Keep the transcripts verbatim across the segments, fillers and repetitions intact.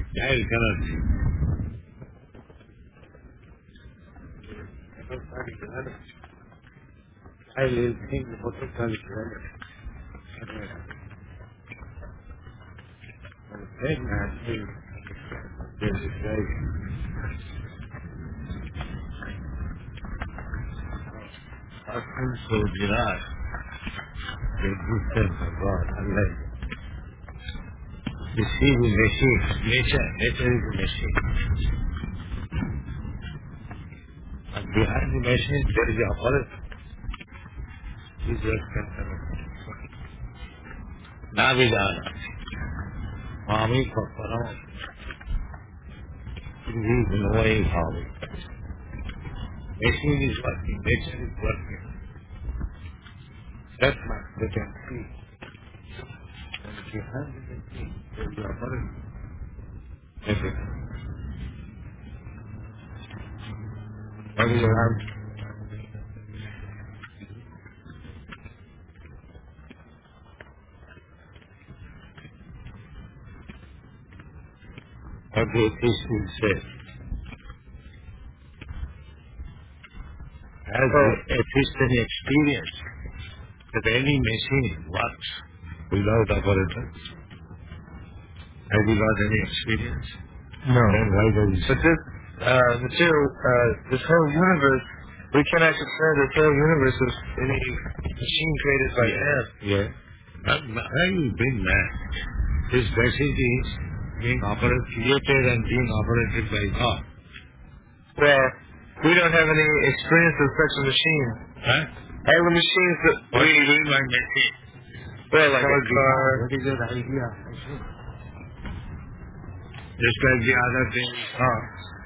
Child cannot see. Child will think the potential is developed. But a dead man thinks there is driving. Persons who deny the existence of God, unlike the sea is machine, nature, nature is a machine. And behind the machine there is a operator. He is just concerned. Navidana, Mami Paparam, he is knowing how it is. Machine is working, nature is working. That much they can see. And behind the machine there is a operator. Everything. What is your answer? What the atheist will say. Has the atheist any experience that any machine works without operator? Have you got any experience? No. Then why does he But this uh, material, uh, this whole universe, we cannot consider this whole universe as any machine created by man. Yeah. But why you bring that? This message is being operated, created and being operated by God. Well, we don't have any experience of such a machine. Huh? All the machines that What we, do you mean by machine? well, like a What car. What is your idea of machine? Just like the other thing, Oh.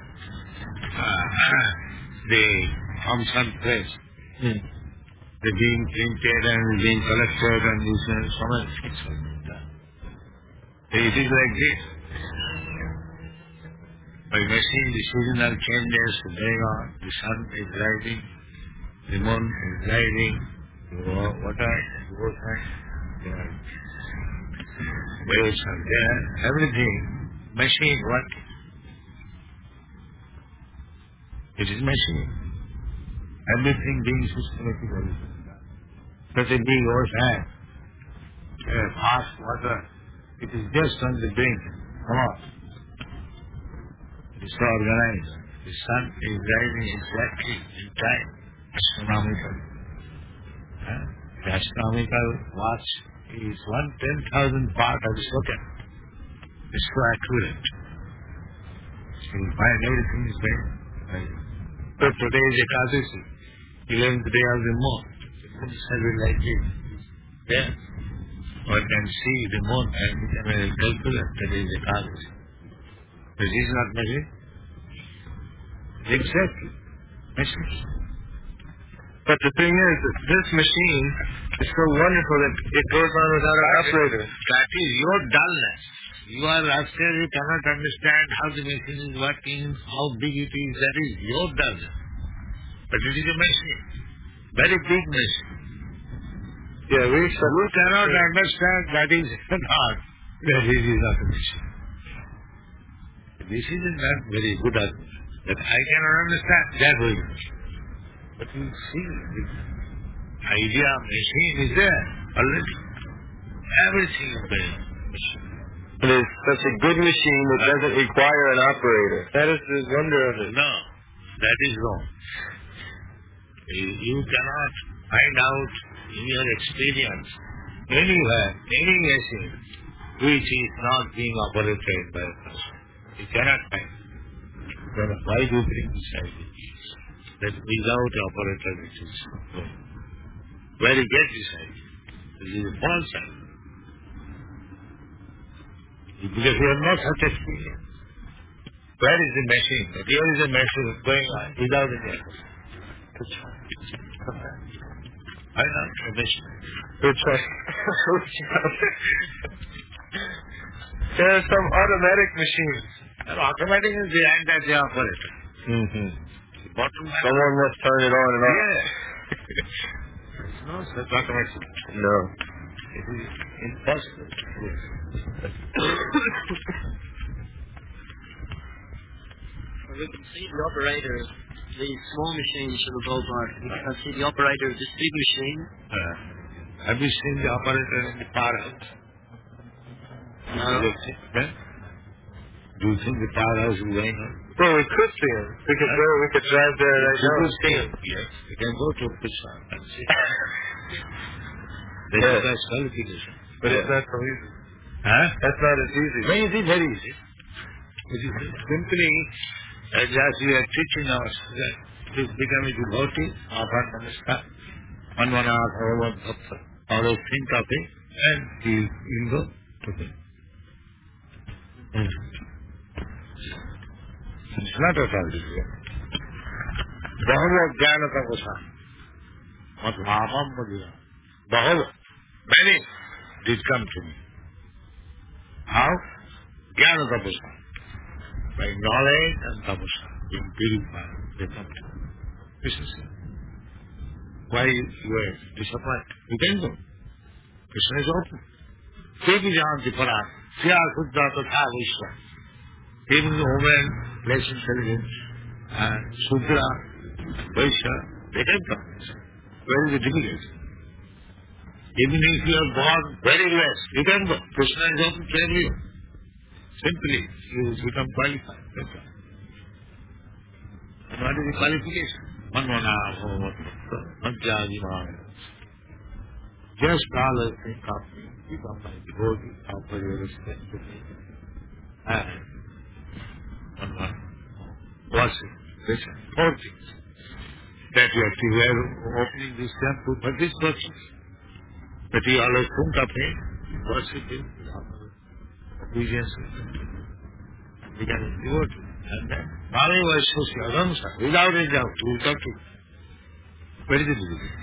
uh, the from some place, Hmm. the being printed and being collected and this and so many things have been done. It is like this. By machine, the seasonal changes are going on. The sun is rising, the moon is rising, the wa- water is water, the waves are there, everything. Machine working. It is machine. Everything being systematically done. Such a big ocean, a vast water, it is just on the brink. Come on. It is so organized. The sun is rising exactly in time, astronomical. Huh? The astronomical watch is one ten thousand part of a second. It's so accurate. You will find everything is there. So today is Ekadasi, eleventh day of the moon. The moon is having like this. There. One can see the moon and we can calculate today is Ekadasi. This is not magic. Exactly. Machine. But the thing is that this machine is so wonderful that it goes on without an operator. That is your dullness. You are after you cannot understand how the machine is working, how big it is. That is your dullness. But it is a machine. Very big machine. Yeah, we So you cannot understand that is not. That it is not a machine. This is not very good argument. That I cannot understand. That will be. But you see, the idea of machine is there already. Everything is there. It is such a good machine that doesn't require an operator. That is the wonder of it. No, that is wrong. You cannot find out in your experience anywhere, any machine which is not being operated by a person. You cannot find. Then why do you bring this idea? That without operator it is wrong. Where you get this idea? This is a false idea. Because you have no such experience. Where is the machine? But here is a machine going on without any operator. Why not a machine? Which I, there are some automatic machines. And automatic is behind that the operator. Mm-hmm. The bottom line. Someone must turn it on and off. Yeah. No such automatic. No. It is impossible. we can see the operator of the small machine, Srila Prabhupada. We can see the operator of this big machine. Uh, have you seen the operator in the powerhouse? No. Then? Do you think the powerhouse is going on? Well, we could see him. We could go, we could drive there right You now could and see him. Yes, you can go to Krishna and see. That Yes. is that's qualification. But it's not so easy. Huh? That's not as easy. Very easy, very easy. It is simply, as as we are teaching us, that please become a devotee of our namaskar, one one hour, or one bhakta, always think of it, and you will go to him. Hmm. It's not at all difficult. Bahula jnana tapusa. Mat mahamam mudira. Bahula. Many did come to me. How? Jnana tapusa. By knowledge and tapusa. Being purified, they come to me. This is it. Why you were disappointed? You can go. Krishna is open. Take his arms for us. Siya Suddha Tatha Vishwa. Even the woman, less intelligent, and Sudra, Vaishya, they can come. Where is the difficulty? Even if you are born very less, you can go. Krishna is open to everyone. Simply, you become qualified. That's all. And what is the qualification? Manvana, Madhyadi, just always think of me, become my devotee, offer your respect to me. And Manvana, worship, listen, four things. That you have to wear opening this temple for this purpose. That you always think of him, worship him, offer obedience to him. Become a devotee. And then, Mami Vaishya Adamsa, without a doubt, you will come to where is the difficulty?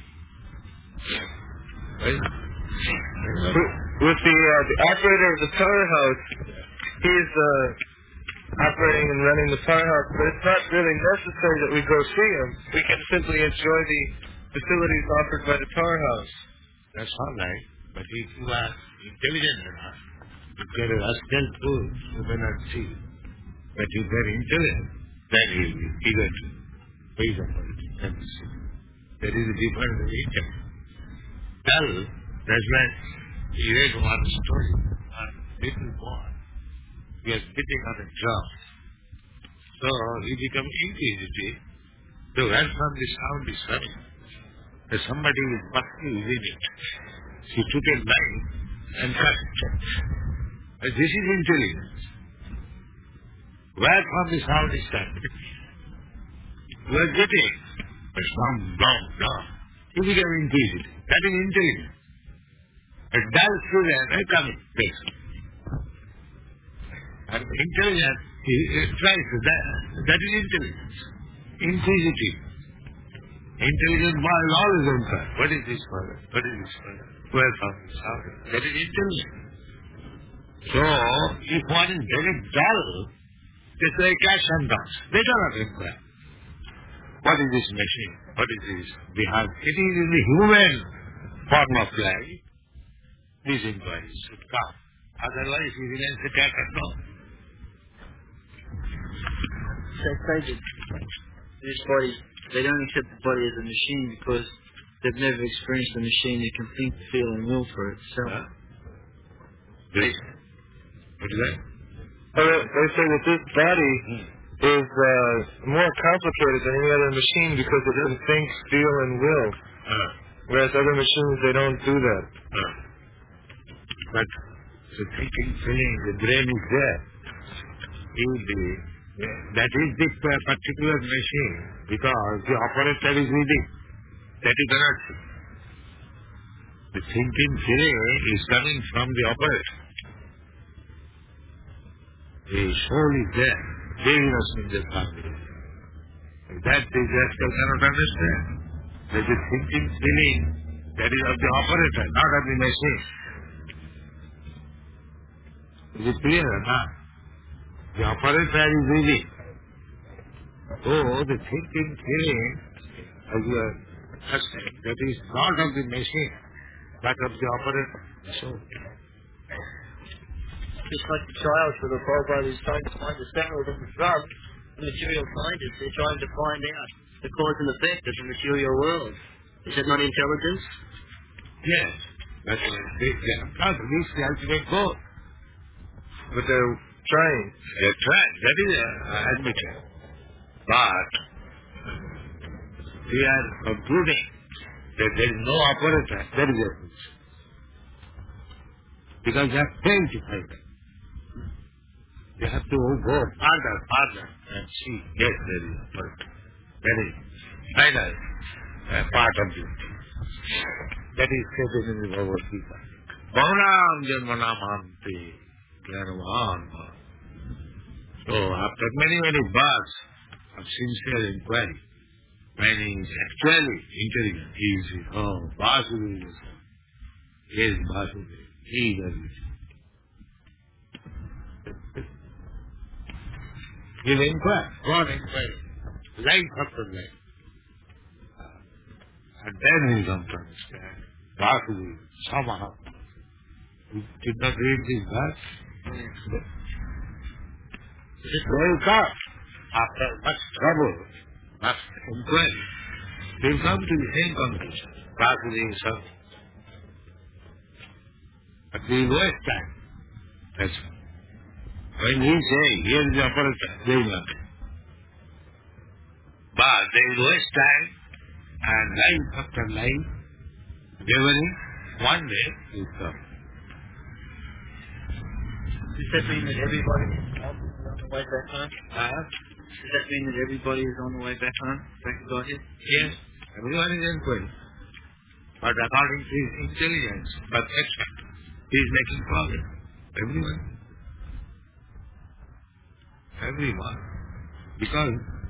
Right? With the, uh, the operator of the powerhouse, he's uh, operating and running the powerhouse, but it's not really necessary that we go see him. We can simply enjoy the facilities offered by the powerhouse. That's all right. But if you are intelligent enough, if you are a rascal fool, you may not see. But if you are intelligent, then you will be eager to raise up on it and see. There is a difference in each. Tell, that's when he read one story. A little boy, he was sitting on a drum. So he became inquisitive. So where from the sound is coming? That somebody with bhakti is in it. He took a knife and cut it. And this is intelligence. Where from the sound is coming? You are getting a sound down, down. You become inquisitive. That is intelligence. A dull student is coming. Yes. And intelligence, he, he tries to, that, that is intelligence. Inquisitive. Intelligent boy is always inquired. What is this for? What is this for? Where from the sound? That is intelligence. So, if one is very dull, they say cats and dogs. They do not inquire. What is this machine? What is this behind? It is in the human form of life. These inquiries should come. Otherwise, he remains a cat and dog. So say that this body, they don't accept the body as a machine because they've never experienced a machine that can think, feel and will for itself. Huh? They, what is that? Well, they say that this body Hmm. is uh, more complicated than any other machine because it can think, feel, and will. Uh, Whereas other machines, they don't do that. uh. But the thinking, feeling, the brain is there. If the, that is the particular machine because the operator is within. That you cannot see. The thinking, feeling is coming from the operator. The soul is there. There is no in the family. That the rascal cannot understand. There is a thinking, feeling that is of the operator, not of the machine. Is it clear or not? The operator is within. So the thinking, feeling, as you are saying, that is not of the machine, but of the operator. So, Just like the child for the Prabhupada is trying to find the center within the drum, material scientists. They're trying to find out the cause and effect of the material world. Is that not intelligence? Yes. But uh, they, they have not reached the ultimate goal. But they're trying. They're trying. That is uh, admitted. But we are concluding that there is no operator. That is it. Because they have failed to find it. They have to go farther, farther and see. Yes, there is operator. That is final uh, part of this. That is stated in the Bhagavad Gita. Bhavanam janmanamanti jnanavanma. So after many, many births of sincere inquiry, when he is actually intelligent, he is, oh, Vasudeva is Yes, Vasudeva. He is everything. He will inquire, go on inquiry, life after life. And then he will come to understand. Vasudeva, somehow. You did not read this verse? Just wake up after much trouble, much inquiry. They will come to the same conclusion. Vasudeva is something. But we will waste time. That's all. When we say, here is the operator, they will not. But they will waste time and life after life, laboring, one day will come. Does that mean that everybody is on the way back home? Uh, Does that mean that everybody is on the way back home? Back to Godhead? yes, everyone is inquiring. But according to his intelligence, perfection, he is making progress. Everyone. Everyone. Because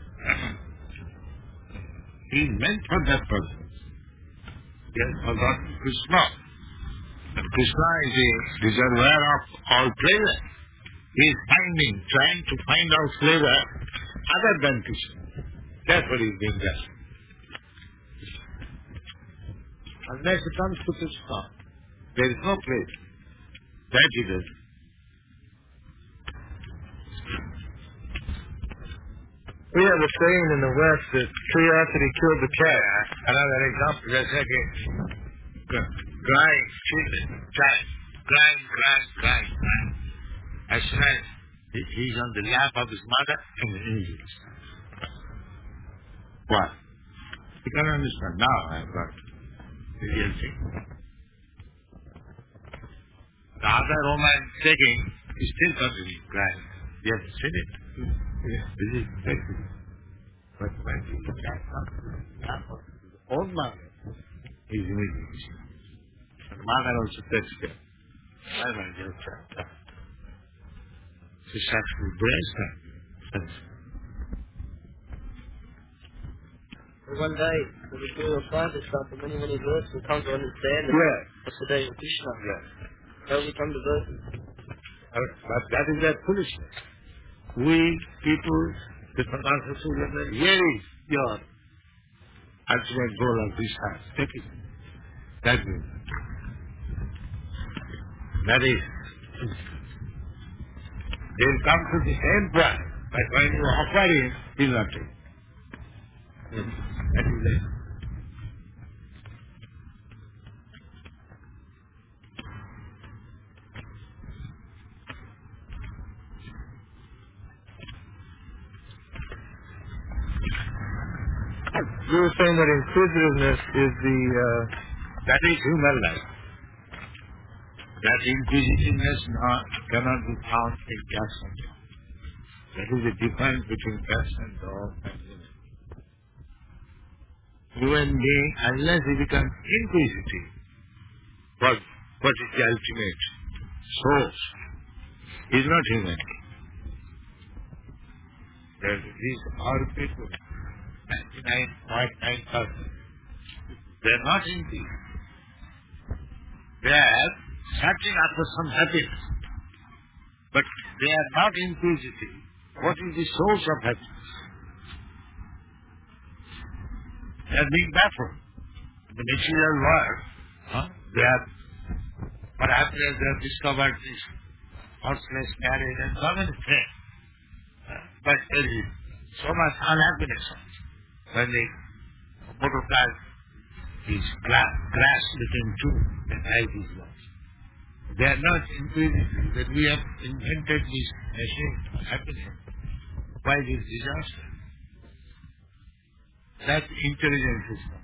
he is meant for that purpose. He has forgotten Krishna. And Krishna is a reservoir of all pleasure. He is finding, trying to find out pleasure other than Krishna. That's what he is doing there. Unless it comes to Krishna, there is no place. That he does. We have a saying in the West that curiosity killed the cat. Another example, just like a crying children, child, crying, crying, crying, crying. As soon as he- he's on the lap of his mother, and he is. What? You can understand. Now I've got the real thing. The other woman taking is still continuing crying. You have seen it. This is exactly. But when you look at the own mother, he is immediately. And mother also takes care. I will just try. She starts to brace her. One day, the material scientists after many, many verses will come to understand that Yeah. that's the day of Krishna. Yeah. How will we come to verses? But that is their foolishness. We people, the Pramasa level, here is your ultimate goal of this house. Take it. That is. That is. They will come to the same point, but when you offer him, he will not take. That is it. You were saying that inquisitiveness is the, uh, That is human life. That inquisitiveness not, cannot be found in cats and dogs. That is the difference between cats and dogs and human. Human being, unless he becomes inquisitive, what, what is the ultimate source, is not human. That these are people, ninety-nine point nine percent. They are not inquisitive. They are searching after some happiness. But they are not inquisitive. What is the source of happiness? They are being baffled. In the material world, huh? they are, perhaps they have discovered this horseless carriage and so many things. Uh, but there is so much unhappiness when the motor car is cla- crashed between two and life is lost. They are not inquisitive that we have invented this machine for happiness. Why this disaster? That intelligence is not.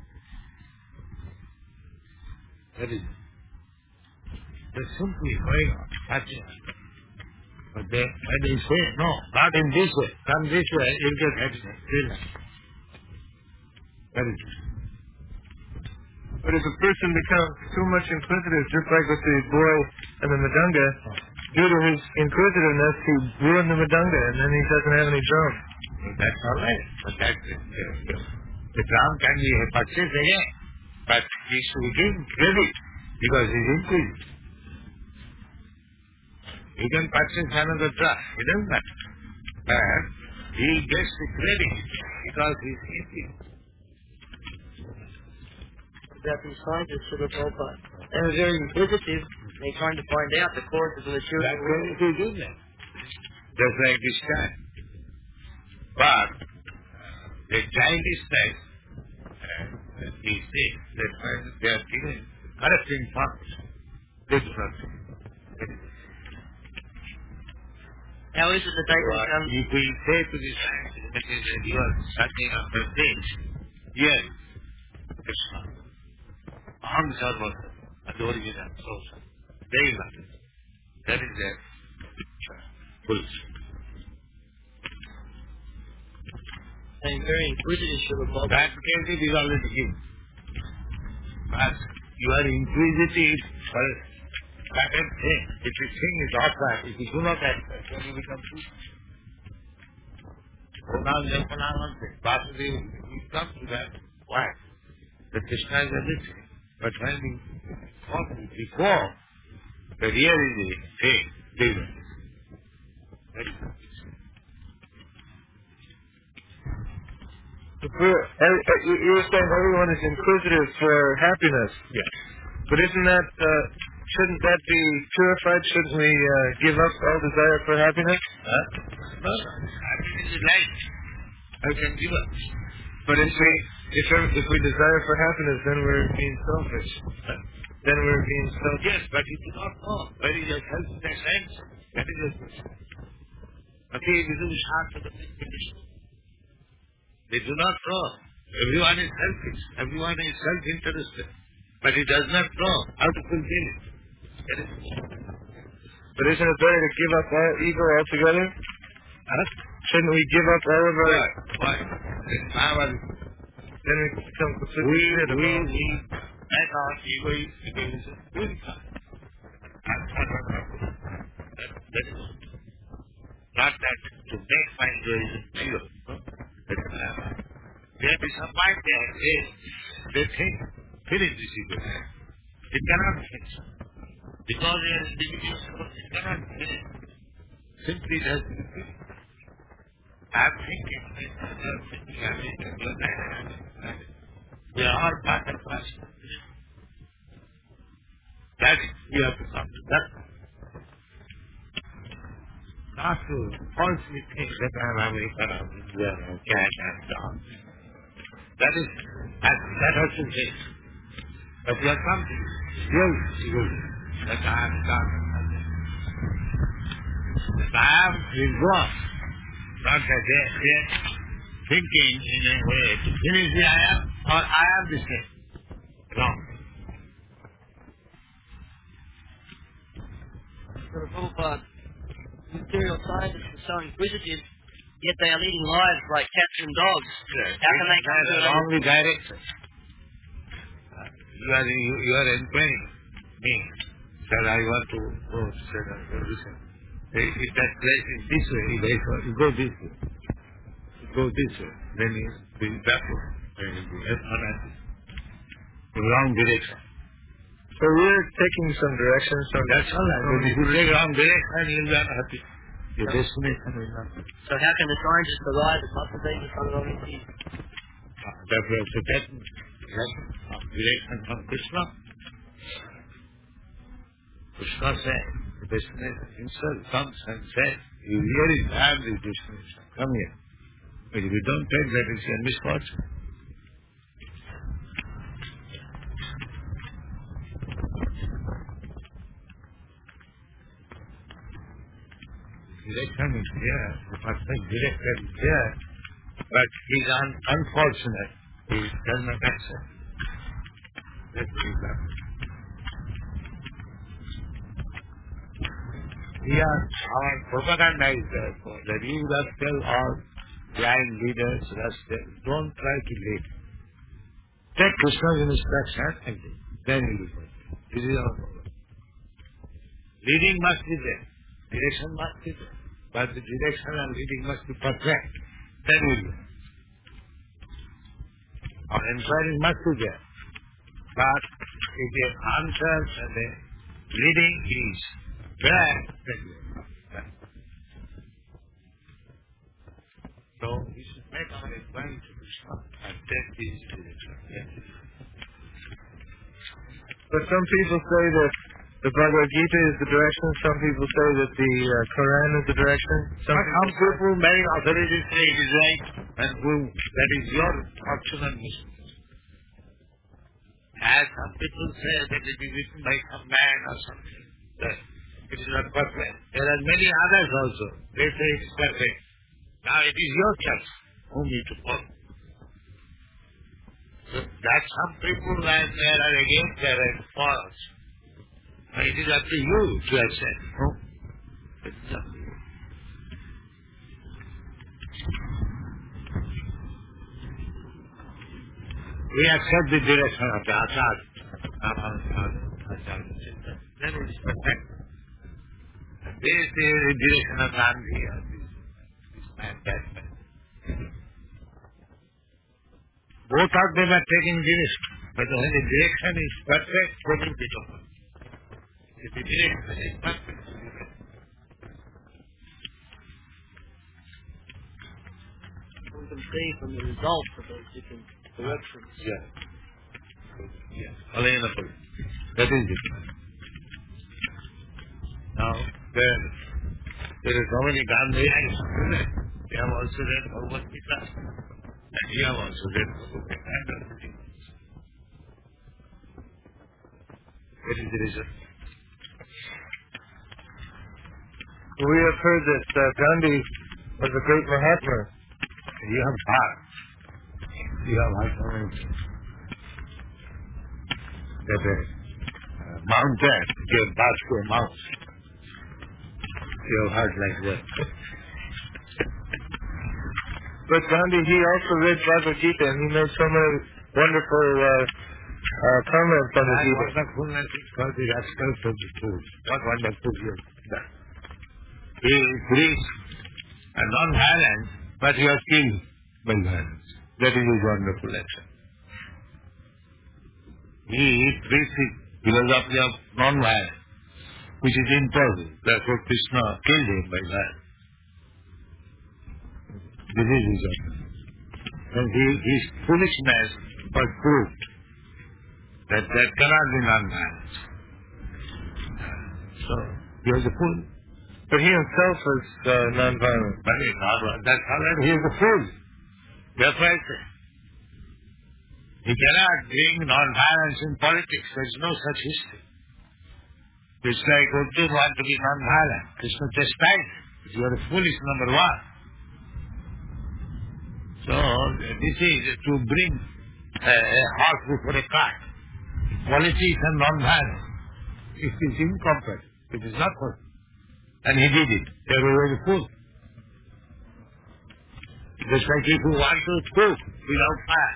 That is it. They're simply going on, touching on. But they, when they say, no, not in this way, come this way, you'll get happiness. Relax. That is it. But if a person becomes too much inquisitive, just like with the boy and the Madanga, due to his inquisitiveness, he ruined the Madanga, and then he doesn't have any drum. Well, that's all right. But that, uh, the, the drum can be purchased again. But he should give credit because he's inquisitive. He can purchase another drum. It doesn't matter. But he gets the credit because he's inquisitive. Japanese scientists should have told that. They were very inquisitive. They're trying to find out the causes of the children. That's what he did then. Just like this time. But the childishness uh, these days, that when they are given correct information, they do not think. How is it that they So, become... if we say to the scientist that you are searching after things, yes, Krishna. Aham Sarvata, and the original source. They love it. That is their bullshit. Being very inquisitive should have told That case is already given. But you are inquisitive for certain thing. If the thing is offered, if you do not accept, then you become foolish. Now, Japanamante, Vasudeva, we come to that. Why? The Krishna is everything. But when we thought before, the real is the thing, different. Very good. If we're, every, you you were saying everyone is inquisitive for happiness. Yes. But isn't that, uh, shouldn't that be purified? Shouldn't we uh, give up all desire for happiness? Huh? No, happiness is life. How can give up? But if we, if, if we desire for happiness, then we're being selfish. Huh? Then we're being selfish. Yes, but you do not know. Where is your selfishness ends? That is your question. Okay, this is hard to the condition. They do not know. Everyone is selfish. Everyone is self-interested. But he does not know how to fulfill it. That is But isn't it better to give up our ego altogether? huh? Shouldn't we give up all of our... Why? Why? Then our, Then we become completely we, rid of we, all. we, make our ego is against purified. That's what I'm talking about. That, that is not that to make my egoism pure. No? That is not. They are disappointed. They are saying, they think, finish this ego. It cannot finish. Because they are individuals, it cannot finish. Simply it has to be finished. I am thinking, I am thinking, I am thinking, you are not happy. We are all part and parcel. That is, we have to come to that. Not to falsely think that I am American or Indian or cat and dog. That is, that, that has to change. But we have come to real egoism, that I am God and nothing. That I am is wrong. Not that they are thinking in a way to finish the I am or I am the same. Wrong. So the Prabhupada, material scientists are so inquisitive, yet they are leading lives like cats and dogs. Yes. How can they come to an wrongly directed? Uh, you are you, you are inquiring me that I want to go to Sri listen. If that place is this way, you guys want to go this way. You go this way, then you be backward. Then you be unhappy. The wrong direction. So we're taking some directions from... That's all right. But if you take wrong direction, you'll be unhappy. Your destination will not be. So how can the scientists arrive at Vasudeva Sarvamiti? That we have to take direction from Krishna. Krishna said, the destination himself comes and says, you really have the destination. Come here. If you don't take that, it's a misfortune. Direction is there, the perfect director is there, but he is un- unfortunate. He does not accept. That's the reason. We are, our propaganda is therefore that you yourself are blind leaders, rascals. Don't try to lead. Take Krishna's instruction and then you will go. This is our problem. Leading must be there. Direction must be there. But the direction and leading must be perfect. Then we will. Our inquiry must be there. But if the answer and the leading is bad, then we will. So we should make our inquiry to Krishna and take this direction. Yes. But some people say that the Bhagavad Gita is the direction. Some people say that the uh, Quran is the direction. Some But some people people, many authorities say it is right, and who, that is your fortune and mission. As some people say that it is written by some man or something, that it is not perfect. There are many others also. They say it is perfect. Now it is your choice whom you to follow. So that some people, when they are against, they are false. But it is up to you to accept. No? It is up to you. We accept the direction of the Acharya. Then it is perfect. This is the direction of Gandhi or this, this man, that man. Both of them are taking direction. But when the direction is perfect, then it is over. If the direction is perfect, We can see from the results of those different directions. yeah. Yes. Alienable. That is it. Now, there, there is so many Gandhians. They have also read Bhagavad Gita. And we have also read Bhagavad Gita. And everything. That is the reason. we have heard that uh, Gandhi was a great Mahatma. You have heart. You have heart. That a uh, mountain gave birth to a mouse. You have heart like that. But Gandhi, he also read Bhagavad Gita, and he made so many wonderful uh, uh, comments on the That Gita. wonderfulness is for the rascals of the food. What wonderful you have done. He preached a non-violence, but he was killed by violence. That is his wonderful action. He preached the philosophy of non-violence, which is impossible. Therefore Krishna killed him by violence. This is his action. And he, his foolishness was proved that that cannot be non-violence. So, he was a fool. But he himself was uh, non-violent. But he is not, that's all right, he is a fool. That's why I say. He cannot bring non-violence in politics. There is no such history. It's like Arjuna want to be non-violent. Krishna chastised him. You are a foolish number one. So, this is to bring a, a horse before a cart. Politics and non-violence. It is incompatible. It is not possible. And he did it. Therefore, he was a fool. Just like if you want to cook without fire.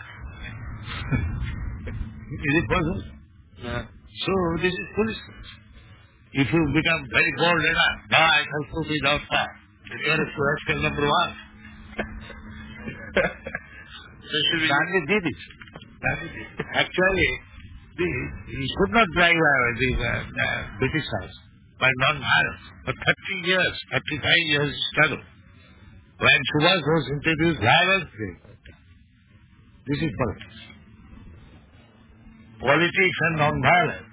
Is it possible? No. So, this is foolishness. If you become very bold enough, now I shall cook without fire. Then you are a rascal number one. So should we... Gandhi did it. Gandhi did it. Actually, the, he could not drive uh, the uh, uh, British House by non-violence. For thirty years, thirty-five years struggle. When Subhash was introduced, violence came. This is politics. Politics and non-violence.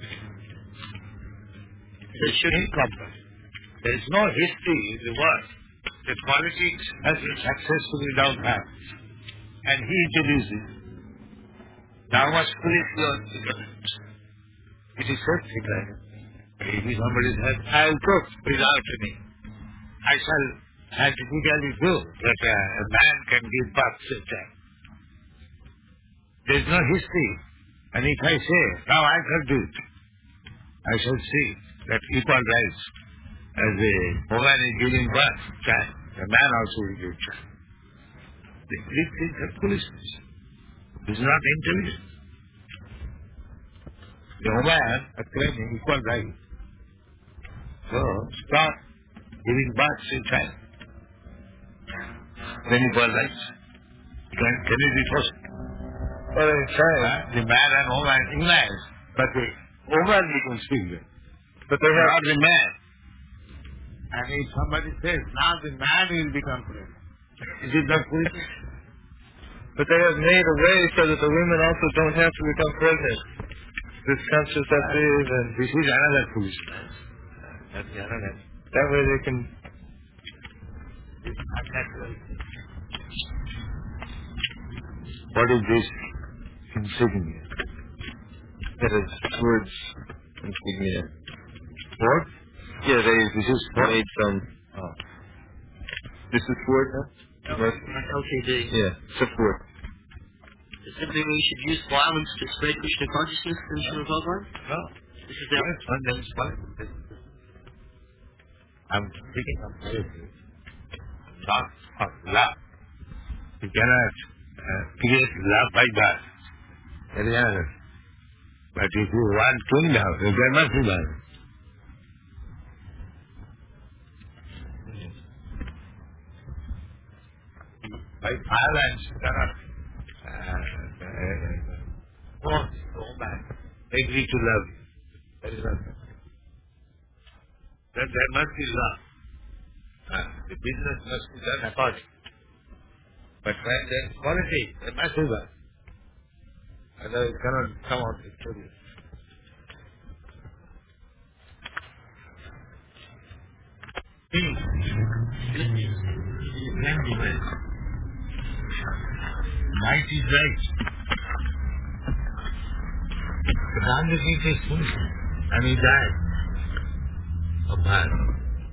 So should we... Incompatible. There is no history in the world that politics has been successful without hands. And he introduced it. Now much police law it is something like if somebody says, I will cook without me. I shall scientifically do that a, a man can give birth to a child. There is no history. And if I say, now I shall do it, I shall see that equal rights as a woman is giving birth to a child, a man also will give child. These things are foolishness. This is not intelligence. The woman is claiming equal rights. So stop giving birth to a child. Then equal rights. Can, can it be possible? Well, they're trying. Uh, the man and woman imagine, but the woman becomes female. But they have... Not the man. And if somebody says, now the man will become pregnant, is it not foolishness? But they have made a way so that the women also don't have to become pregnant. This contraceptive and... This is another foolishness. That's another. That way they can... It's unnatural. What is this insignia? That is swords insignia. What? Yeah, they This is what? made some... Oh. This is sword, huh? L K D. Yeah, it's a sword. Simply we should use violence to spread Krishna consciousness in Srila Bhagavan? No. This is their... Yes, one name is fine. I'm speaking of poetry, not of love. You cannot uh, create love by that. That is another. But if you want kingdom, there must be love. By violence, you cannot uh, uh, force the woman agree to love you. That is not. Then there must be love. Uh, the business must be done according. But when there is politics, there must be love. Otherwise it cannot come out victorious. Peace. Might is right. The Gandhi is foolish. And he died of violence.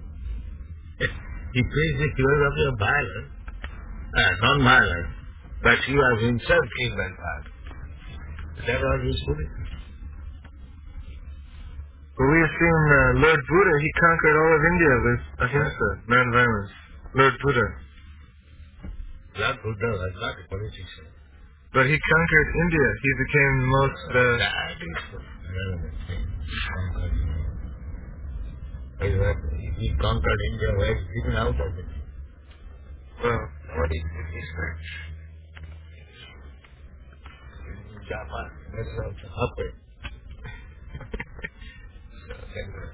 He praised the philosophy of violence, uh, non-violence, but he was himself killed by violence. That was his foolishness. Well, we have seen uh, Lord Buddha, he conquered all of India with ahimsa, non-violence. Lord Buddha. Lord Buddha was not a politician. But he conquered India. He became the most... Uh, That is the relevant thing. He conquered India. He conquered India, where he is even out of it. well, What is the difference? In Japan, that's also happened. So then, uh,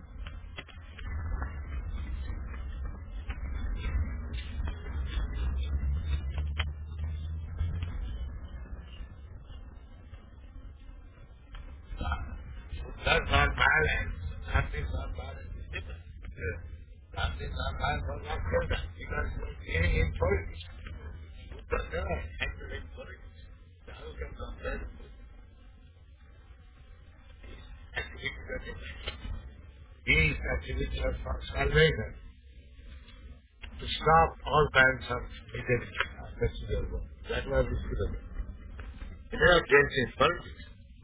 that's not violence. Nothing is not violence. It's different. yeah. Nothing is not violence was not present because it was dealing in politics. Buddha never acted in politics. So how can compare with Buddha? His activity was different. His activity was for salvation. To stop all kinds of misery. That's the work. That was his philosophy. He never dealt in politics.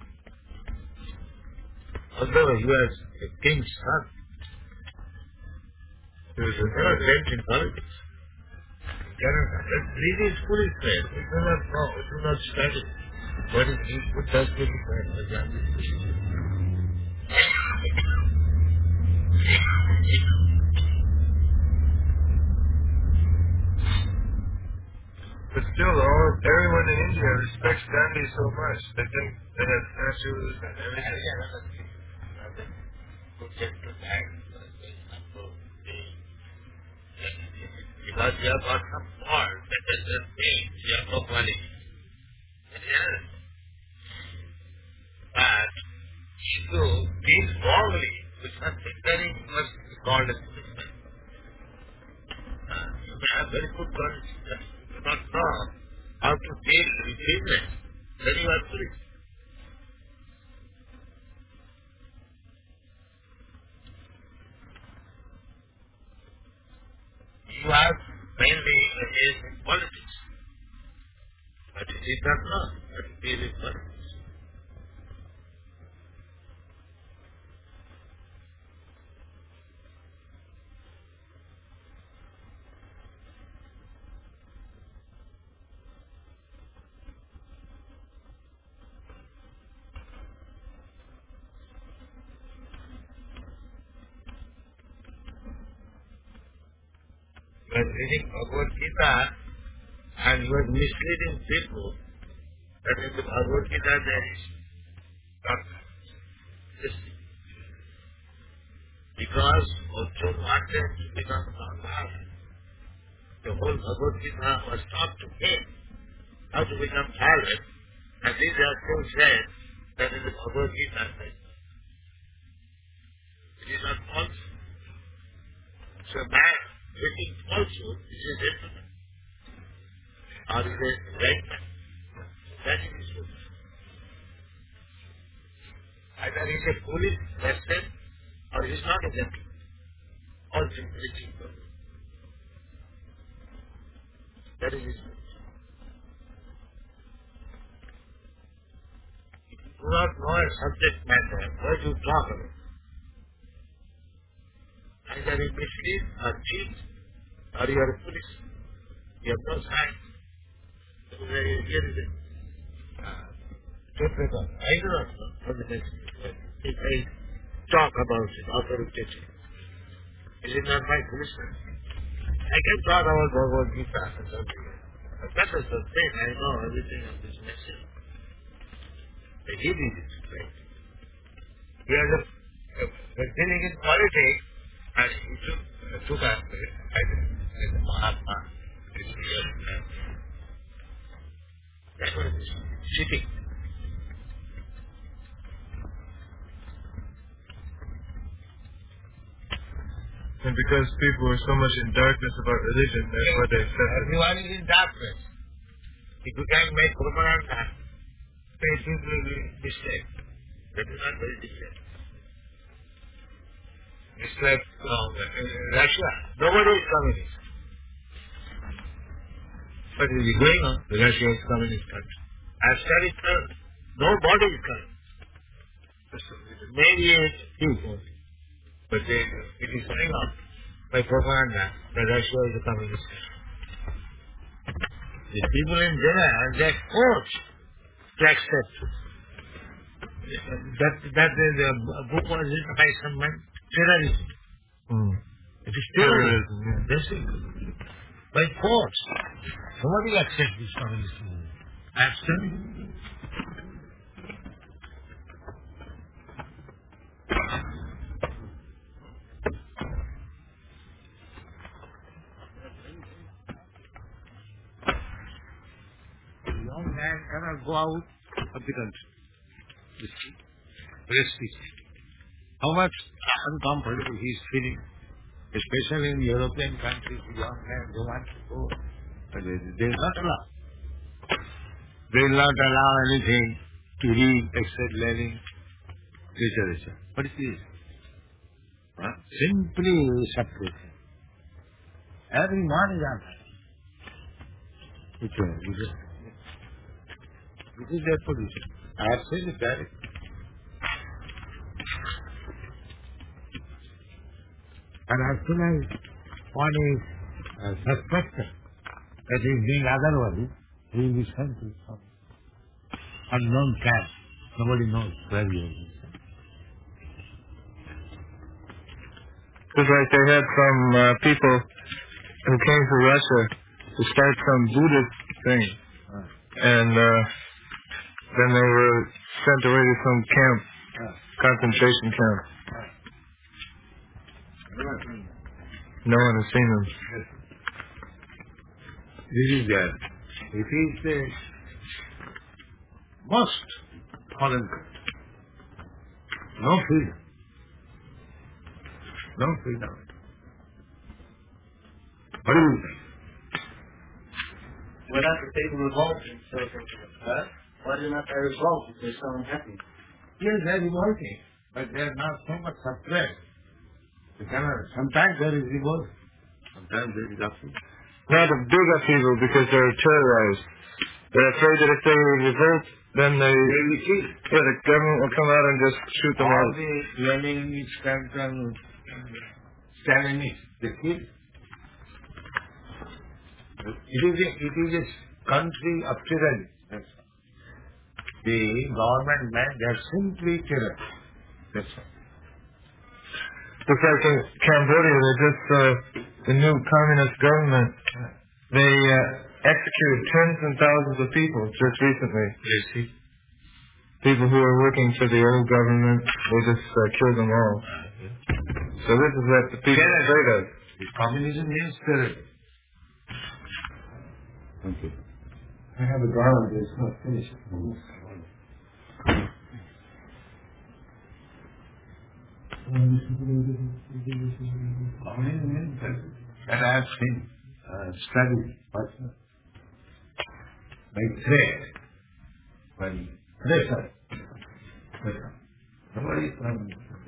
Although he was a king's son, he was never dealt in politics. He cannot understand. This is foolishness. We do not know. We do not study. What is this Buddha's foolishness? For example. But still, all everyone in India respects Gandhi so much. They think they have statues and everything. Because you have got some fault, that doesn't mean you have no money. Yes. But if you deal wrongly with something, then it must be called as punishment. have very good qualities. You do not know how to deal with business. Then you are foolish. You have mainly engaged in politics. But you did not know how to deal with politics. You are reading Bhagavad Gita and you are misleading people that in the Bhagavad Gita there is doctrine. Yes. Because Arjuna wanted to become non-violent. The whole Bhagavad Gita was taught to him how to become violent, and these are still said that in the Bhagavad Gita it is not false. So man speaking falsehood is a gentleman, or is a right man. That is his good. Either he is a foolish person or he is not a gentleman. All simply simple. That is his good. If you do not know a subject matter, what you talk about? Either you mislead or cheat, or you are foolish. You have no science. So here is it. Tape record. I do not know what the next is. If I talk about it authoritatively, is it not my foolishness? I can talk about Bhagavad Gita or something. But that is the thing. I know everything of this message. But he did it right. He has a, a, a dealing in politics, and he took, uh, took up as a, as a Mahatma, as a real man. That was cheating. And because people were so much in darkness about religion, that's Yes. why they accepted it. Everyone is in darkness. If you can make propaganda, then people will be misled. That is not very different. It's like um, in Russia. Nobody is communist. But it is going on. Russia is communist country. I have studied first. Nobody is communist. Maybe it's few only. But they, it is going on by propaganda that Russia is a communist country. The people in general, they are forced to accept it. That, that the, the book was written by some man, terrorism. Mm. It is terrorism. Terrorism, yeah. That's it. By force. Nobody accepts this communist movement. I have studied. A young man cannot go out of the country. You see? Restriction. How much uncomfortable he is feeling, especially in European countries, young men, they want to go, but they, they will not allow. They will not allow anything to read except learning literature. What is this? Huh? Simply separation. Everyone is outside. Which one? Which is, which is their position. I have said it directly. And as soon as one is uh, suspected that he is being otherwise, he will be sent to some unknown camp. Nobody knows where he is. Just like they had some uh, people who came to Russia to start some Buddhist thing. Uh, And uh, then they were sent away to some camp, uh, concentration camp. No one has seen them. This is there. It is the most foreign country. No freedom. No freedom. What do you think? Why not the people revolting? So, Huh? why do not they revolt if they're so unhappy? Yes, they are revolting, but they are not so much suppressed. They cannot, sometimes there is revolt, sometimes there is upset. Not a big upheaval because they're terrorized. They're afraid that if they revolt, then they, They will kill. yeah, the government will come out and just shoot them All out. the Leninists, Stalinists, they kill. It is a, it is a country of tyranny. That's all. The government men, they are simply tyranny. That's all. It's like in Cambodia, they just, uh, the new communist government, they uh, executed tens and thousands of people just recently. You see? People who were working for the old government, they just uh, killed them all. So this is what the people are afraid of. The communism means tyranny. Okay. I have a garland, but it's not finished. Communism means tyranny. And I have seen, uh, studied personally. By threat, by pressure. Pressure. Nobody from...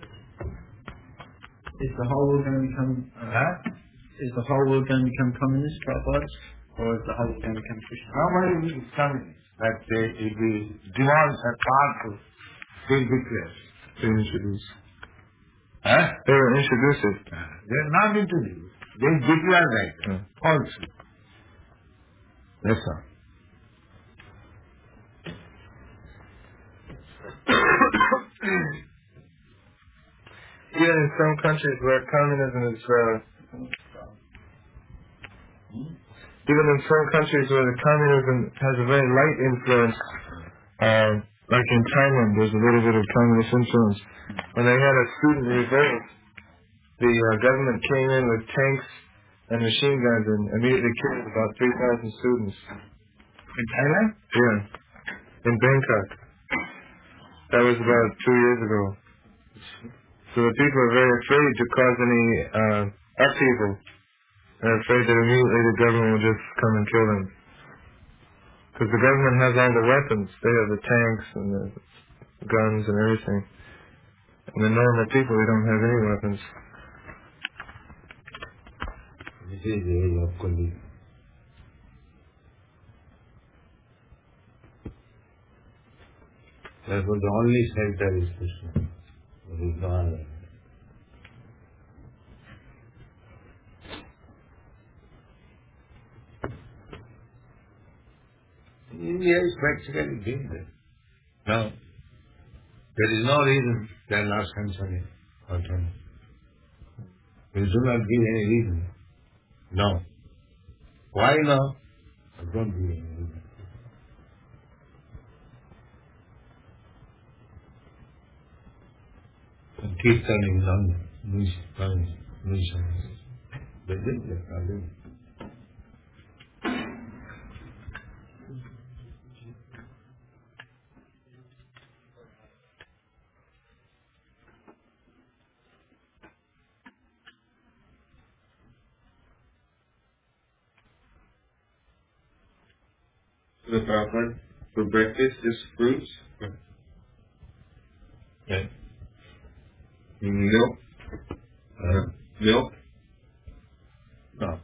Is the whole world going to become, uh, Huh? is the whole world going to become communist, Prabhupada? Or is the whole world going to become Christian? Nobody will be communist. But they, if the demands are powerful, they declare. They introduce. Huh? They were introduced. They are not introduced. They declare like that. Also. That's all. Even in some countries where communism is, uh, even in some countries where the communism has a very light influence, um, like in Thailand, there's a little bit of communist influence. When they had a student revolt, the uh, government came in with tanks and machine guns and immediately killed about three thousand students. In Thailand? Yeah, in Bangkok. That was about two years ago. So the people are very afraid to cause any uh, upheaval. They're afraid that immediately the government will just come and kill them. Because the government has all the weapons. They have the tanks and the guns and everything. And the normal people, they don't have any weapons. This is the area of Kali. Therefore, the only center is Krishna. There is no other. India is practically doing that. No. There is no reason they are not sanctioning autonomy. They do not give any reason. No. Why no? I don't give any reason. And Kirtan is on mission. They did that, I didn't. The Prabhupada, for breakfast, just fruits, Okay. milk, uh, milk, No.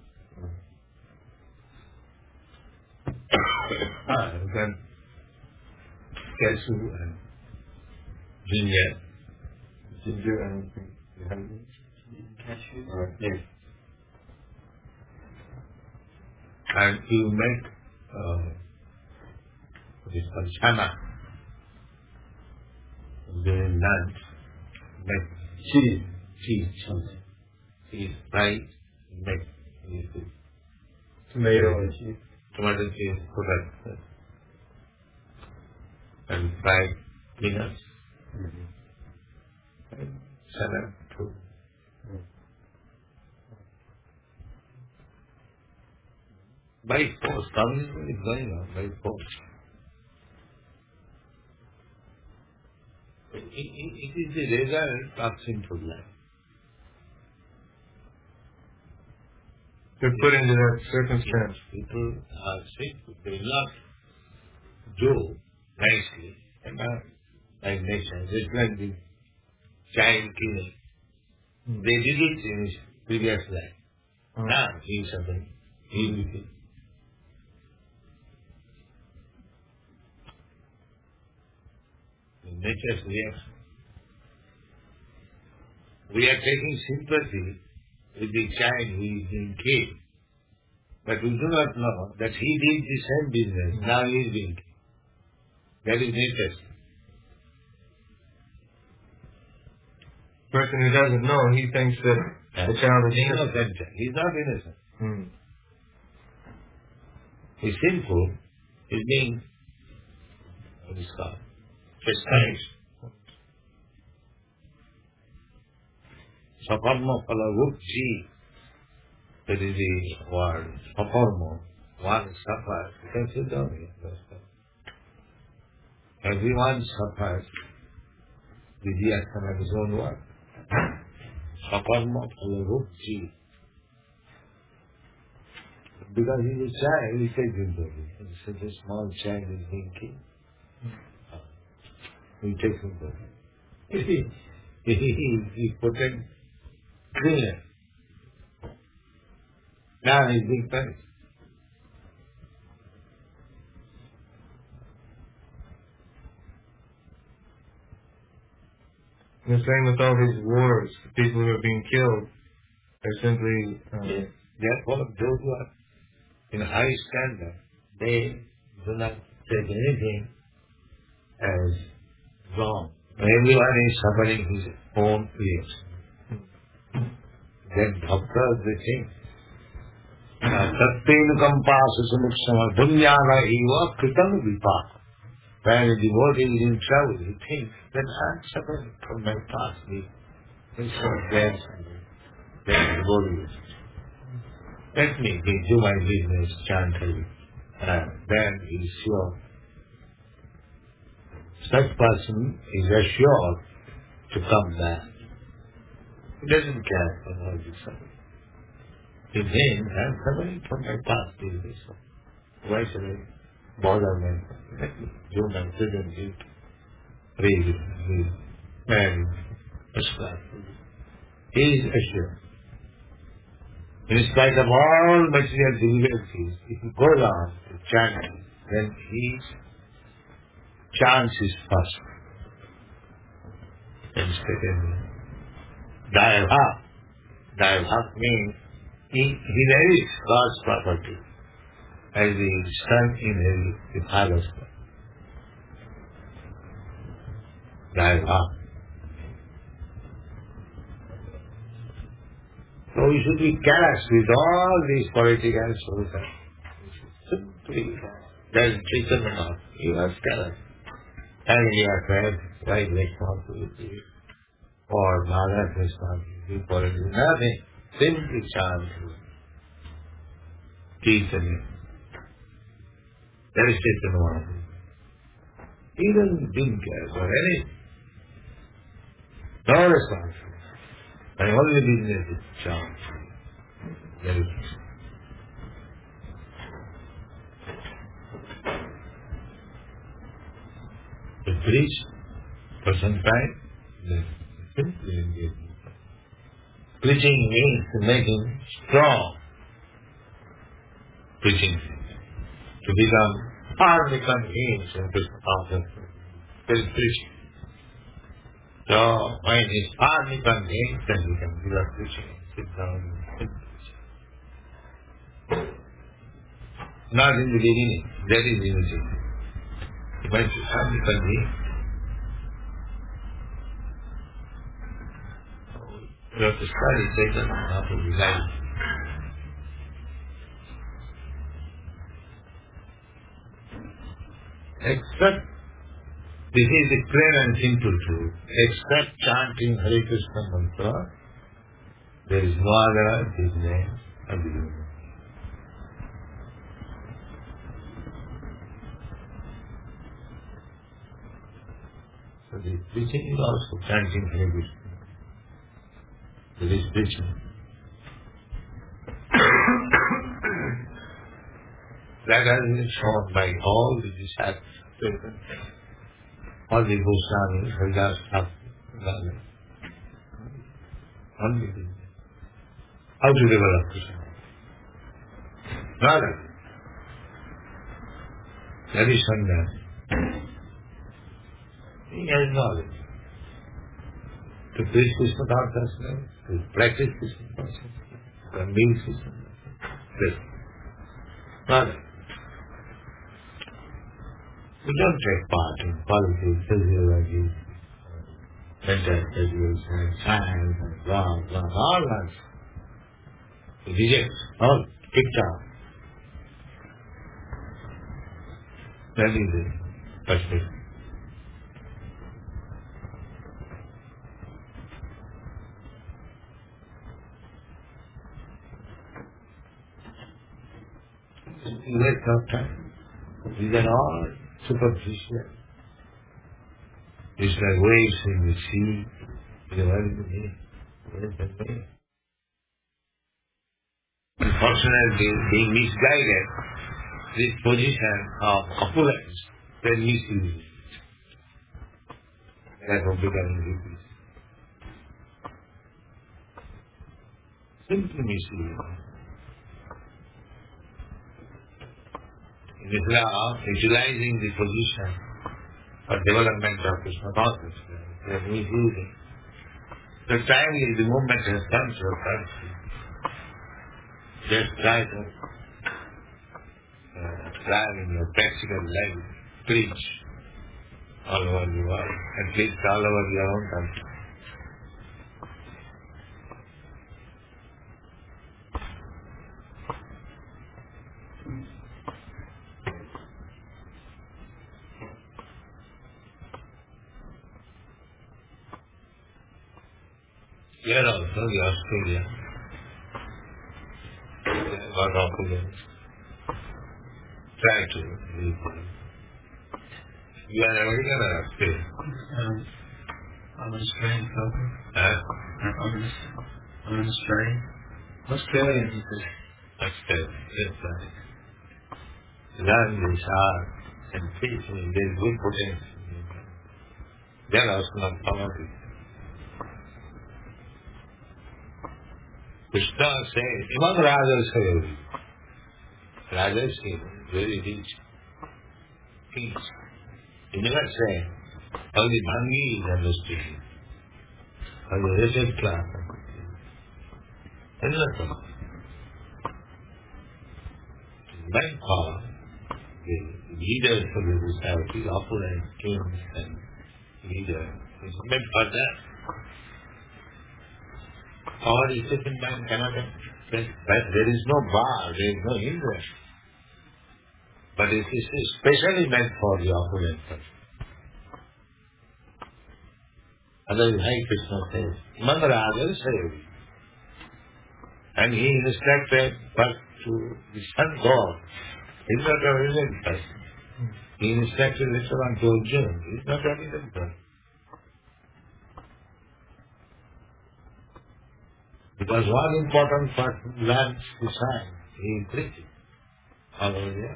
Ah, then cashew and ginger. ginger, and honey. Cashew? Uh, yes. And you make uh, what is called chana. During lunch, make cheese, cheese chana. Cheese fried, make cheese. Tomato and cheese. Tomato cheese, put that. And fried peanuts. And salad too. By force, communism is going on by force. It, it, it is the result of sinful life. They're put into that circumstance. People are sick, they will not do nicely, and not by nature. Just like the child killing. They did it in his previous life. Oh. Now he is suffering. He will kill. In nature's reaction. We are taking sympathy with the child who is being killed. But we do not know that he did the same business, now he is being killed. That is nature. Person who doesn't know, he thinks that Yeah. the child is He is innocent. innocent. He is not innocent. Hmm. He is sinful. He is being, what is called, chastised. Sakarma phala rupji. That is the word. Sakarma. One suffers. You can sit down here. Everyone suffers with the action of his own work. Sakarma phala rupji. Because he is a child, he takes into it. Such a small child is being killed. He takes into it. He, he, he, he protects clear. Now he's being punished. The same with all these wars. The people who are being killed are simply... Uh, Yes. Therefore, those who are in high standard, they do not take anything as wrong. Everyone is suffering his own fears. Then doctors, they think, Tattein kampasa samukshama dunyana eva kritam vipaka. When a devotee is in trouble, he thinks that I'm suffering from my past deeds. Instead of their suffering, then the devotee is. Let me do my business, chant Hari. And then he is sure. Such person is assured to come back. He doesn't care for all this suffering. He thinks, I'm suffering from my past business. Why should I bother myself? Let me do my present duty. Read, read, marry, prescribe. He is assured. In spite of all material difficulties, if he goes on to chanting, then his chance is first. Instead of Dayabha. Dayabha means he inherits God's property as the son inherits the father's property. Dayabha. So we should be careless with all these political solutions. Simply, there is treason enough. You must careless. Family affairs, right responsibility, or mother's responsibility, politics, nothing. Simply chant. Teach him. There is treason one. He doesn't didn't care for anything. No responsibility. My only business is chant. There is to preach for some time, then simply engage. Preaching means making strong preaching to become hardly convinced in this process. There is preaching. So when he is hardly convinced, then he can give up preaching, sit down and preach. Not in the beginning, that is immediate. When he is hardly convinced, you have to study Satan how to be light. Except, this is the plain and simple truth, except chanting Hare Krishna mantra, there is no other business of the universe. So the preaching is also chanting Hare Krishna. There is preaching. That has been shown by all the disciples. All the Goswamis, Haridas Thakur, only this. How to develop Krishna? Knowledge. That is Sandhya. He has knowledge. To preach Krishna consciousness, to practice Krishna consciousness, to unveil Krishna consciousness. Knowledge. We don't take part in politics, physiology, mental education, science, and blah, blah, all that. We reject, all, kicked out. That is the perspective. You waste no time. These are all superficial. It's like waves in the sea. You know what I mean? What is that mean? Unfortunately, being misguided, this position of opulence, they misuse it. That will become hippies. Simply misuse it. In Islam, utilizing the position for development of Krishna consciousness, they are misusing. The time is the moment has come to a country. Just try to uh, try in your practical life, preach all over the world, and preach all over your own country. Here also, the Australia, got opulence. Try to live. You are American or Australian? Um, I'm an Australian fellow. Huh? I'm an, I'm an Australian. Australian, he says. Australian, yes, right. Learn this art and teach me. There is good potential. They are also not powerful. Krishna says, among Rajas Sayuri, Rajas is very rich, kings. He never said, all the Bhangi is understood, all the wretched class. That's not so. By power, the leaders of the society, opulent kings and leaders, is meant for that. Power is taken by cannot express, but there is no bar, there is no hindrance. But it is especially meant for the opulent person. Otherwise, Hare Krishna says, Mandarajas Sayuri. And he instructed but to the sun god. He is not a religious person. He instructed later on to Arjuna. He is not a religious person. Because one important person learns the science, he is preaching all over the earth.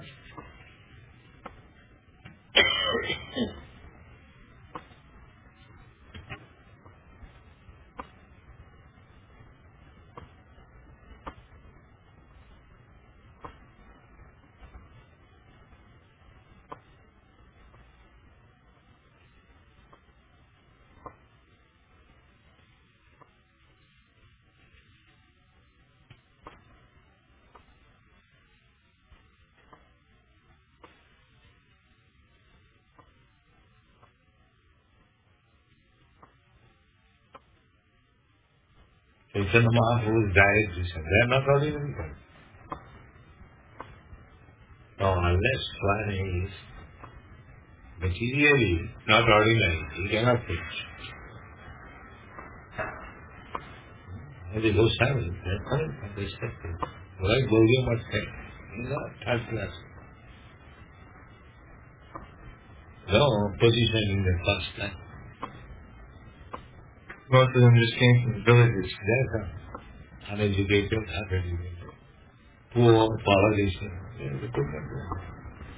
Chaitanya Mahaprabhu's direct vision. They are not ordinary people. No, unless one is materially not ordinary, he cannot preach. And the Goswami, they are coming from this perspective. Like Gaudiya Math said, he is not third class. No position in the first class. Most of them just came from the villages. They are uneducated, uneducated. poor politicians. Yeah, they could not do it.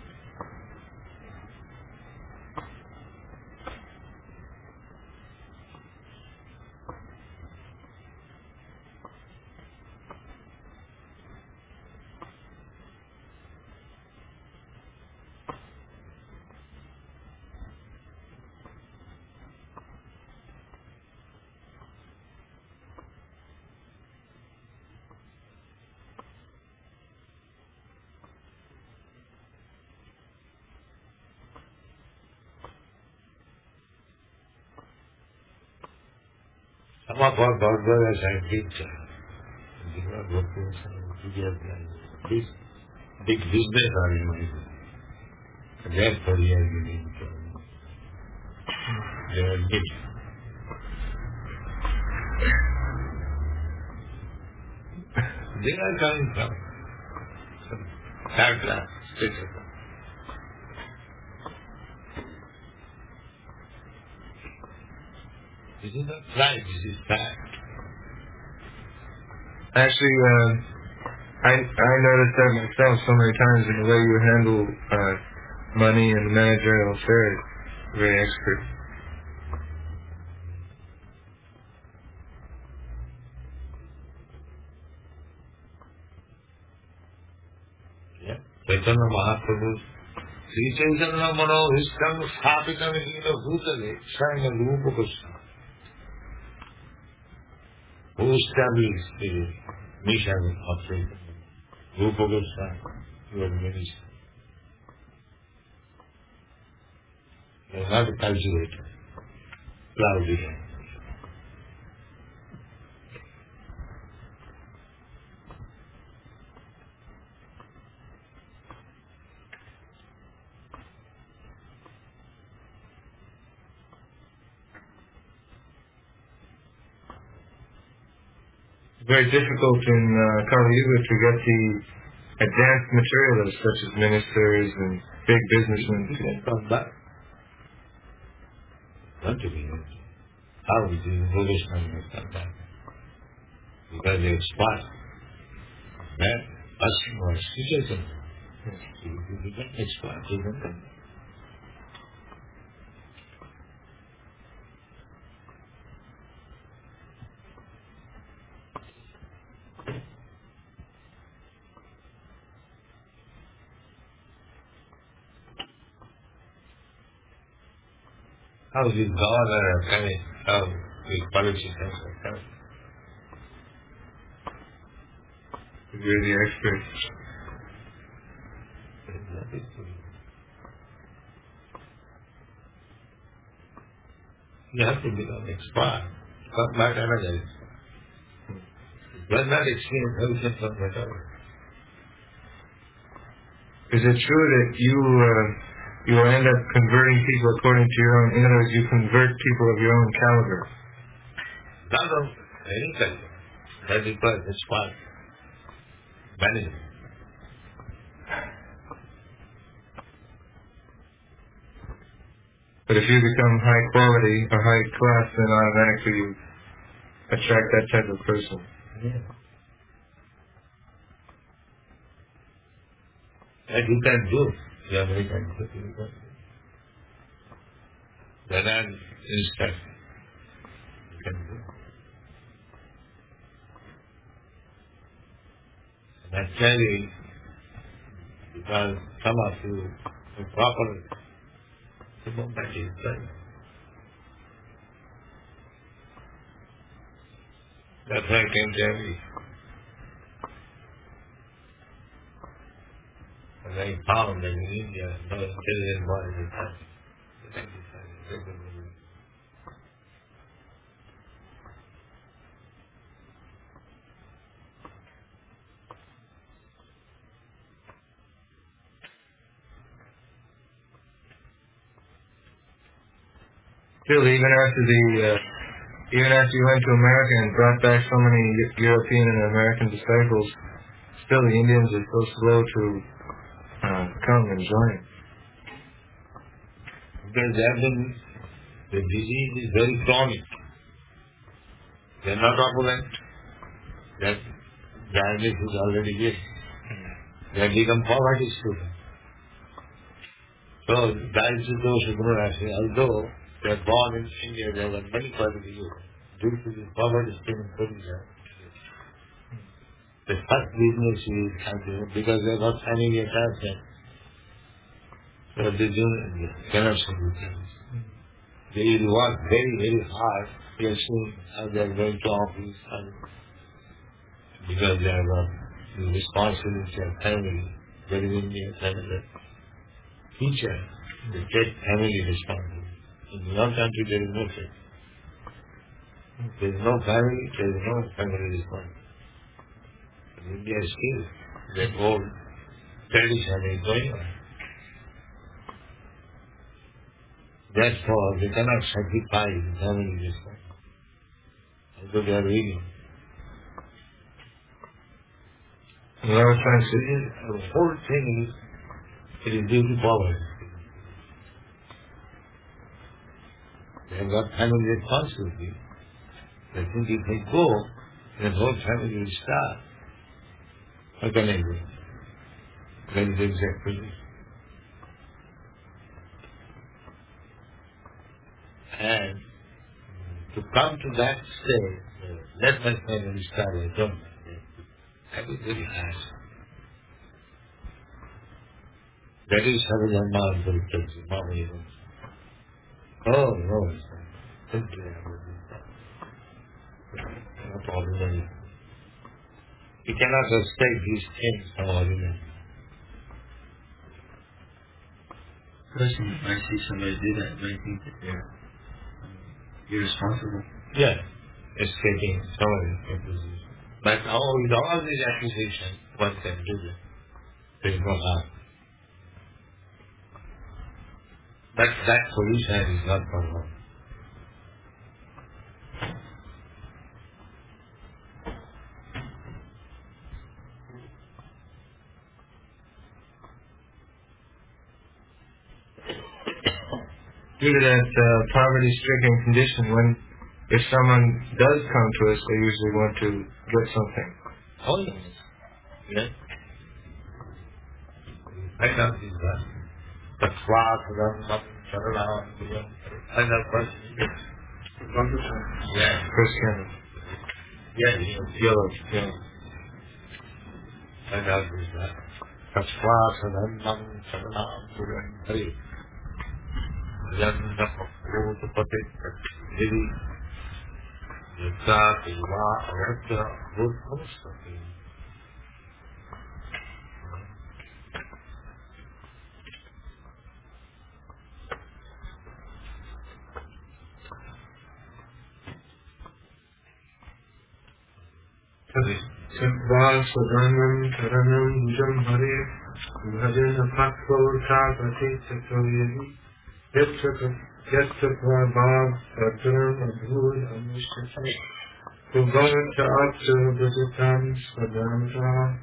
Some of our brothers are rich. They are working some big big business are in mind. Therefore, they are giving to They are rich. They are coming from some third class status. This is not right, this is fact. Actually, uh, I I noticed that myself so many times in the way you handle uh, money and managerial affairs. Very expert. Yeah. Chaitanya Mahaprabhu, Sri Chaitanya Mano, his tongue Sthapitam in the Bhutale, Swayam Rupa Krishna. Who established the mission of Chaitanya? Rupa Krishna, your minister. They are not a cultivator, cloudy. Very difficult in uh, Kali Yuga to get the advanced materialists such as ministers and big businessmen. You can come back. Not to be honest. How is the Buddhism has come back? Because they expire. That person was citizen. You don't expire, you don't come back. How is the governor coming? How the politicians are coming? You're the expert. You have to become expert. Come back another. Does not experience everything from whatever. Is it true that you uh, you will end up converting people according to your own, in other words, you convert people of your own caliber? Not of any kind. That is why it's part. Management. But if you become high quality or high class, then automatically you attract that type of person. Yeah. That you can do. Yeah, very can do. You can do. Then I'm instructed. You can do. And actually, because some of you are proper, you don't get it right. That's why I came to America. And I found that in India, no intelligent body is happy. Still, even after the, uh, even after you went to America and brought back so many European and American disciples, still the Indians are so slow to uh, come and join. Because they have been, the disease is very chronic. They are not opulent. That diabetes is already given. They become poverty stricken. So that is those who know actually, although they are born in India, they have many qualities due to the poverty stricken condition. The first business is continuing because they are not family attachment. So they do cannot survive. They will work very, very hard. They are soon as they are going to office and because they have a responsibility of family. There is India family. Teacher, they take family responsibility. In your country there is no such. There is no family, there is no family responsibility. In India still, that old tradition is going on. Therefore, they cannot sacrifice the family responsibility. Although they are reading. And I was trying to say, the whole thing is, it is due to poverty. They have got family responsibility. They think if they go, the whole family will starve. How can I do? That is the exact position. And to come to that stage, uh, let my family starve, I don't know. That is very hard. That is having a mind for the mom even. Oh, no, it's not. Simply no problem. You cannot expect these things from ordinary. Person, I see somebody do that, and I think that they're um, irresponsible. Yeah, escaping somebody acquisition. But all, with all these acquisitions, one can do that. There is no harm. But that position is not for one. Due to that uh, poverty-stricken condition, when if someone does come to us, they usually want to get something. Oh, yes. Yes. I know this one. The class, the Sarala, I know person. Yeah. First canon. Yeah, yes. Yellow. Yeah. I know this one. The class, the Sarala, Hari. Yanda Makuta Pati, Hiri, Yata, Iwa, Arata, Rukustati. Chakva Sadanam Taranam Bhujam Hare Bhajana Pakva Chakati Chakravyadi Yatchakva Bhav Sadhanam Abhur Anushkati Bhuvan Chakcha Bhajatam Sadhanam.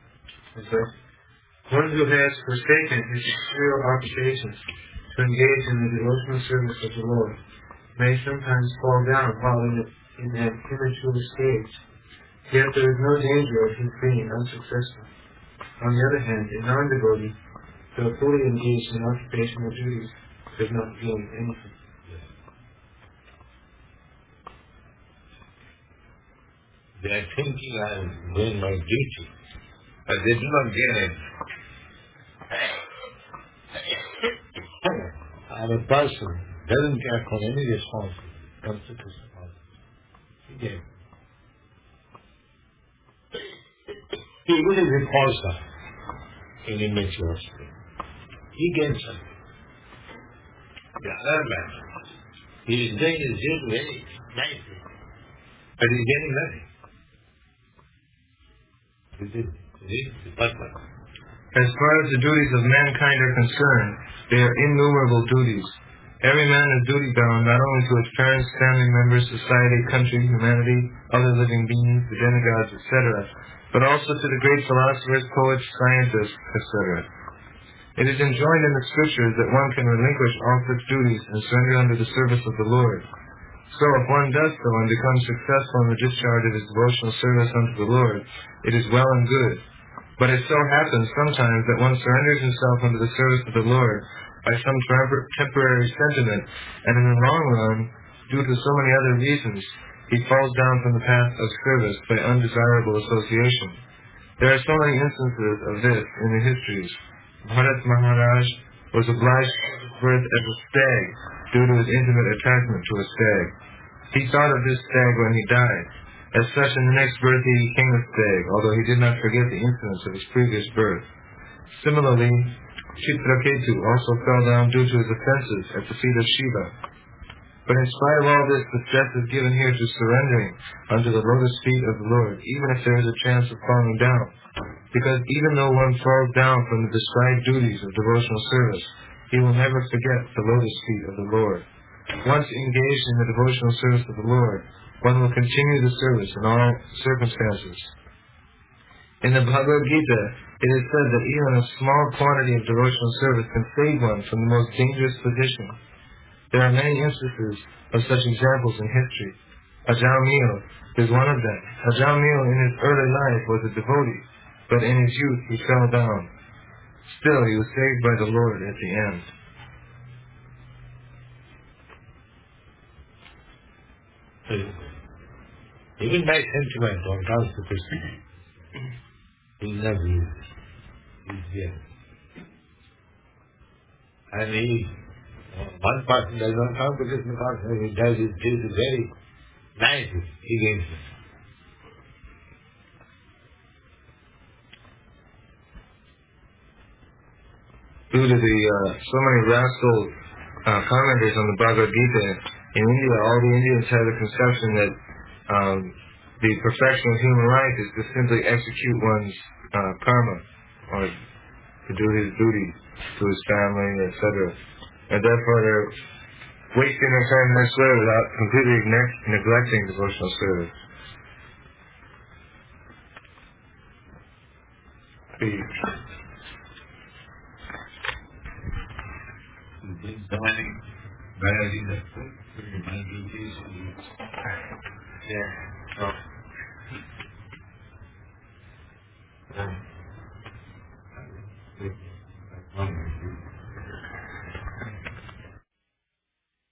One who has forsaken his exterior occupations to engage in the devotional service of the Lord may sometimes fall down while in, the, in that immature stage. Yet there is no danger of his being unsuccessful. On the other hand, a non-devotee, though fully engaged in occupational duties, does not gain anything. They are thinking I am doing my duty, but they do not gain it. I am a person who doesn't care for any responsibility, comes to this responsibility. He gains. Even if he falls down in immature state, he gains something. The other man, he is doing his duty very nicely, but he is getting nothing. This is the purpose. As far as the duties of mankind are concerned, they are innumerable duties. Every man is duty-bound not only to his parents, family members, society, country, humanity, other living beings, the demigods, et cetera, but also to the great philosophers, poets, scientists, et cetera. It is enjoined in the scriptures that one can relinquish all such duties and surrender unto the service of the Lord. So if one does so and becomes successful in the discharge of his devotional service unto the Lord, it is well and good. But it so happens sometimes that one surrenders himself unto the service of the Lord by some tempor- temporary sentiment, and in the long run, due to so many other reasons, he falls down from the path of service by undesirable association. There are so many instances of this in the histories. Bharat Maharaj was obliged to give his birth as a stag due to his intimate attachment to a stag. He thought of this stag when he died. As such, in the next birth he became a stag, although he did not forget the incidents of his previous birth. Similarly, Chitraketu also fell down due to his offenses at the feet of Shiva. But in spite of all this, the stress is given here to surrendering unto the lotus feet of the Lord, even if there is a chance of falling down. Because even though one falls down from the prescribed duties of devotional service, he will never forget the lotus feet of the Lord. Once engaged in the devotional service of the Lord, one will continue the service in all circumstances. In the Bhagavad Gita, it is said that even a small quantity of devotional service can save one from the most dangerous position. There are many instances of such examples in history. Ajamil is one of them. Ajamil in his early life was a devotee, but in his youth he fell down. Still, he was saved by the Lord at the end. Even by sentiment or doubts the person, he will not be he's there. And he, one person does not come to Krishna consciousness, he does his duty very nicely, he gains it. Due to the uh, so many rascal uh, commenters on the Bhagavad Gita, in India, all the Indians have the conception that um, the perfection of human life is to simply execute one's uh, karma, or to do his duty to his family, et cetera. And therefore they're wasting their time in this way without completely ne- neglecting devotional service. The So many varieties of food, my duties, yeah. Oh. Um,